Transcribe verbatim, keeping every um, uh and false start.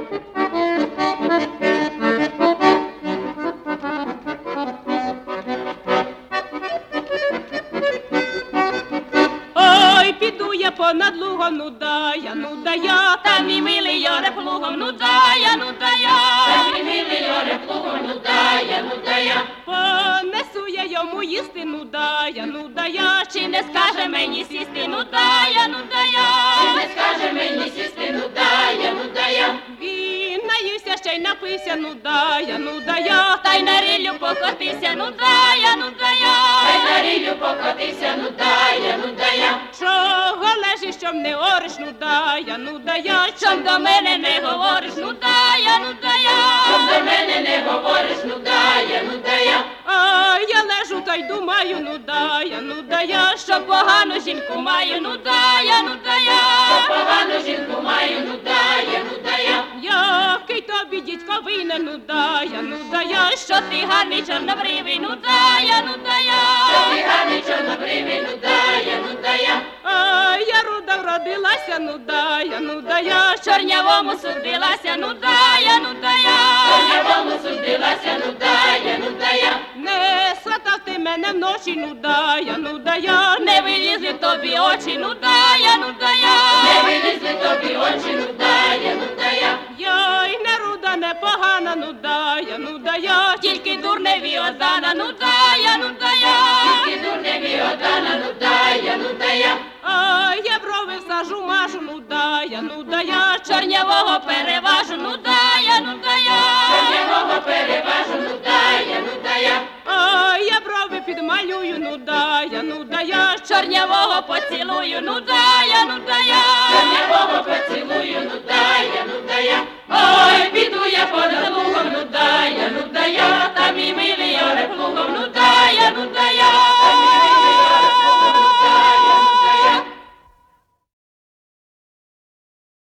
Понад лугом, ну да я, ну да я, та мій милий йоре плугом, ну да я, ну да я, та мій милий йоре плугом, ну да я, ну да я, понесу я йому їсти, ну да я, ну да я, чи не скаже мені сісти, ну да я, ну да я, чи не скаже мені сісти, ну да я, ну да я, він наївся, ще й напився, ну да я, ну да я, та й на ріллю покотився, ну да я, ну да я, та й на ріллю покотився, ну да я, ну да я, чого лежиш, щоб не ориш, ну да я, ну да я, щоб до мене не говориш, ну да я, ну да я, щоб до мене не говориш, ну да я, ну да я, а я лежу та й думаю, ну да я, ну да я, що погану жінку маю, ну да я, ну да я, що погану жінку маю, ну да я, ну да я, який тобі дідько винен, ну да я, ну да я, що ти гарний чорнобривий, ну да я, ну да я, що ти гарний чорнобривий, ну да я, ну да я, а я руда вродилася, ну да я, ну да я, чорнявому судилася, ну да я, ну да я, чорнявому судилася, ну да я, ну да я, не сватав ти мене вночі, ну да я, ну да я, не вилізли тобі очі, ну да я, ну да я, не вилізли тобі очі, ну да я, ну да я, я й не руда, не погана, ну да я, ну да я, тільки дурневі одана, ну да я, ну да я, тільки дурневі одана, ну да я, ну да я, а я брови всажу мажу, ну да я, ну да я, чорнявого переважу, ну да я, ну да я, чорнявого переважу, ну да я, ну да я, а я брови підмалюю, ну да я, ну да я, чорнявого поцілую, ну да я, ну да я, чорнявого поцілую,